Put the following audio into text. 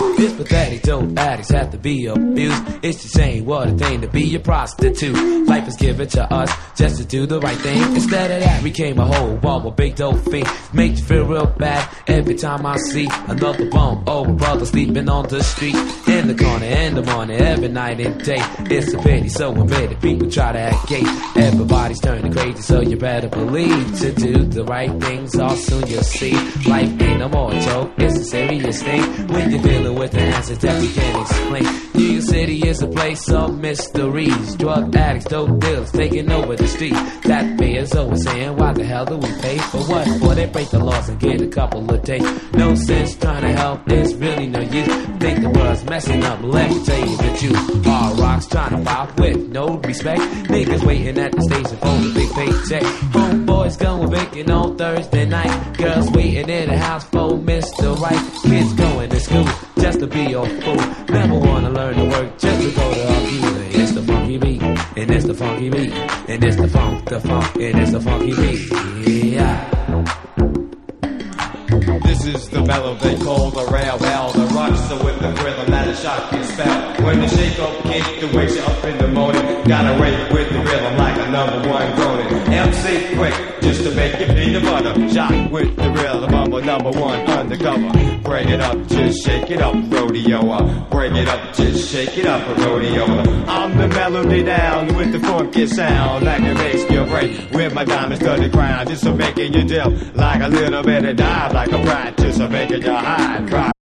This pathetic dope addicts have to be abused. It's the same, what a thing to be a prostitute. Life is given to us just to do the right thing. Instead of that, we came a whole bum, a big dope fiend. Make you feel real bad every time I see another bum. Oh, brother sleeping on the street, in the corner, in the morning, every night and day. It's a pity, so embittered, people try to act gay. Everybody's turning crazy, so you better believe to do the right things, all soon you'll see. Life ain't no more a joke, it's a serious thing. When you're dealing with the answers that you can't explain. New York City is a place of mysteries. Drug addicts, dope dealers taking over the street. That payers always saying, why the hell do we pay for what? Boy, they break the laws and get a couple of days. No sense trying to help, there's really no use. Think the world's messing up, let me tell you the truth. All rocks trying to pop with no respect. Niggas waiting at the station for the big paycheck. Homeboys going vacant on Thursday night. Girls waiting in the house for Mr. Right. Kids going to school just to be a fool. Never wanna learn to work just to go to our view. It's the funky beat, and it's the funky beat, and it's the funk, and it's the funky beat. Yeah. This is the mellow they call the rail bell. The rock so with the rhythm that a shot can spell. When the shake up kick that wakes you up in the morning, gotta wake with the rhythm like a number one groaning. MC quick, just to make you peanut butter. Shot with the rhythm, I'm a number one undercover. Bring it up, just shake it up, rodeo. Bring it up, just shake it up, rodeo. I'm the melody down with the funky sound that can make your break with my diamonds to the ground. Just to making you dip like a little bit of dive, like a practice of making your high drop.